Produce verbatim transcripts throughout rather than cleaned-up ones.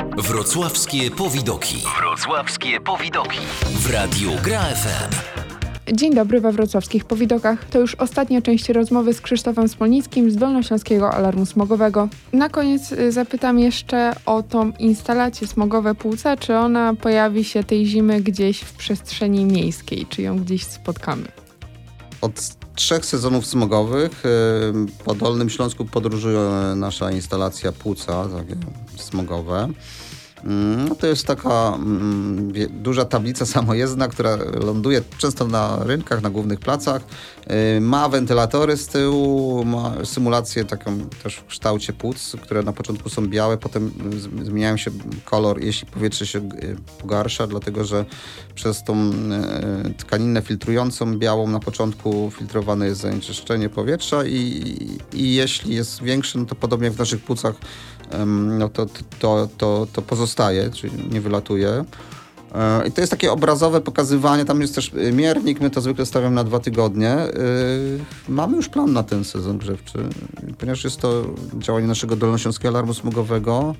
Wrocławskie powidoki. Wrocławskie powidoki. W Radiu Gra F M. Dzień dobry we wrocławskich powidokach. To już ostatnia część rozmowy z Krzysztofem Smolnickim z Dolnośląskiego Alarmu Smogowego. Na koniec zapytam jeszcze o tą instalację Smogowe Płuca. Czy ona pojawi się tej zimy gdzieś w przestrzeni miejskiej? Czy ją gdzieś spotkamy? Od trzech sezonów smogowych po Dolnym Śląsku podróżuje nasza instalacja Płuca, takie smogowe. No to jest taka mm, wie, duża tablica samojezdna, która ląduje często na rynkach, na głównych placach. Yy, ma wentylatory z tyłu, ma symulację taką też w kształcie płuc, które na początku są białe, potem z, zmieniają się kolor, jeśli powietrze się yy, pogarsza, dlatego że przez tą yy, tkaninę filtrującą białą na początku filtrowane jest zanieczyszczenie powietrza i, i jeśli jest większe, no to podobnie jak w naszych płucach, yy, no to, to, to, to pozostaje. Staje, czyli nie wylatuje. I to jest takie obrazowe pokazywanie, tam jest też miernik, my to zwykle stawiamy na dwa tygodnie. Mamy już plan na ten sezon grzewczy, ponieważ jest to działanie naszego Dolnośląskiego Alarmu Smogowego,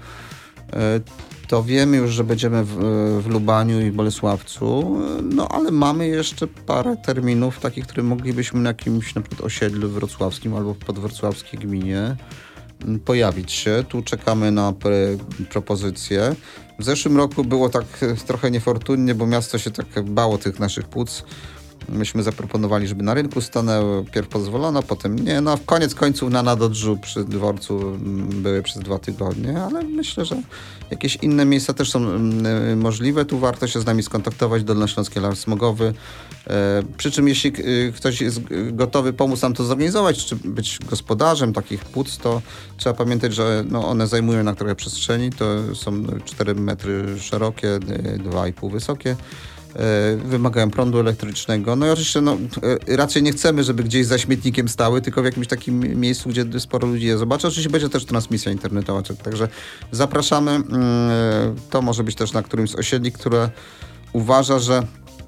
to wiemy już, że będziemy w, w Lubaniu i Bolesławcu, no ale mamy jeszcze parę terminów takich, które moglibyśmy na jakimś na przykład osiedlu wrocławskim albo w podwrocławskiej gminie pojawić się. Tu czekamy na pre- propozycje. W zeszłym roku było tak trochę niefortunnie, bo miasto się tak bało tych naszych płuc. Myśmy zaproponowali, żeby na rynku stanęły. Pierw pozwolono, potem nie. No, w koniec końców na Nadodrzu przy dworcu były przez dwa tygodnie, ale myślę, że jakieś inne miejsca też są y, możliwe. Tu warto się z nami skontaktować, Dolnośląski Alarm Smogowy. E, przy czym jeśli y, ktoś jest gotowy pomóc nam to zorganizować, czy być gospodarzem takich płuc, to trzeba pamiętać, że no, one zajmują na trochę przestrzeni. To są cztery metry szerokie, dwa i pół wysokie. Wymagają prądu elektrycznego. No i oczywiście no, raczej nie chcemy, żeby gdzieś za śmietnikiem stały, tylko w jakimś takim miejscu, gdzie sporo ludzi je zobaczy. Oczywiście będzie też transmisja internetowa, także zapraszamy. To może być też na którymś z osiedli, które uważa, że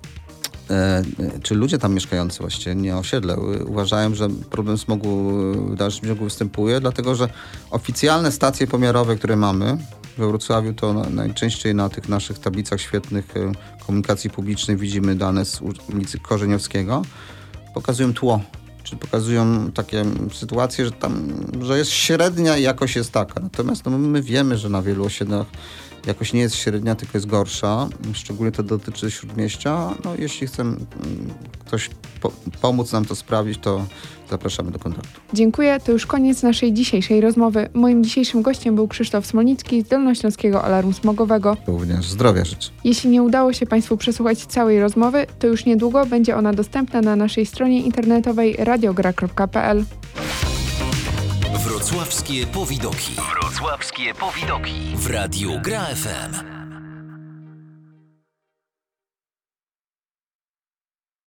czy ludzie tam mieszkający właściwie, nie osiedle, uważają, że problem smogu w dalszym ciągu występuje, dlatego że oficjalne stacje pomiarowe, które mamy we Wrocławiu, to najczęściej na tych naszych tablicach świetnych komunikacji publicznej widzimy dane z ulicy Korzeniowskiego, pokazują tło, czyli pokazują takie sytuacje, że tam, że jest średnia i jakość jest taka. Natomiast no, my wiemy, że na wielu osiedlach jakoś nie jest średnia, tylko jest gorsza. Szczególnie to dotyczy Śródmieścia. No, jeśli chce ktoś po- pomóc nam to sprawić, to zapraszamy do kontaktu. Dziękuję. To już koniec naszej dzisiejszej rozmowy. Moim dzisiejszym gościem był Krzysztof Smolnicki z Dolnośląskiego Alarmu Smogowego. Również zdrowia życzę. Jeśli nie udało się Państwu przesłuchać całej rozmowy, to już niedługo będzie ona dostępna na naszej stronie internetowej radiogra kropka p l. Wrocławskie powidoki. Wrocławskie powidoki. W Radiu Gra F M.